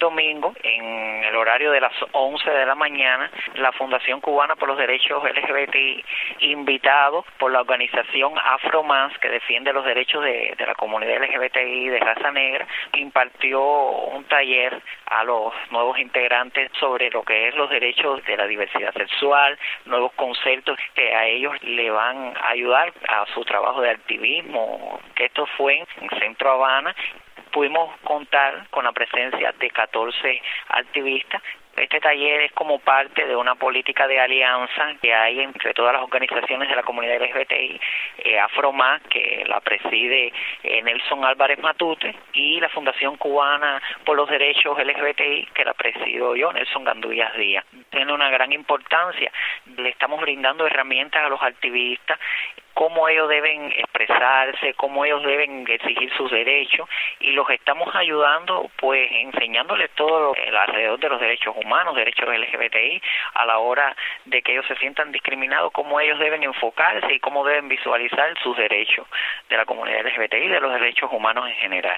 domingo, en el horario de las 11 de la mañana, la Fundación Cubana por los Derechos LGBTI, invitado por la organización Afromás, que defiende los derechos de la comunidad LGBTI de raza negra, impartió un taller a los nuevos integrantes sobre lo que es los derechos de la diversidad sexual, nuevos conceptos que a ellos le van a ayudar a su trabajo de activismo, que esto fue en Centro Habana. Pudimos contar con la presencia de 14 activistas. Este taller es como parte de una política de alianza que hay entre todas las organizaciones de la comunidad LGBTI, Afromás, que la preside Nelson Álvarez Matute, y la Fundación Cubana por los Derechos LGBTI, que la presido yo, Nelson Gandullas Díaz. Tiene una gran importancia. Le estamos brindando herramientas a los activistas, cómo ellos deben expresarse, cómo ellos deben exigir sus derechos, y los estamos ayudando pues enseñándoles todo alrededor de los derechos humanos, derechos LGBTI, a la hora de que ellos se sientan discriminados, cómo ellos deben enfocarse y cómo deben visualizar sus derechos de la comunidad LGBTI y de los derechos humanos en general.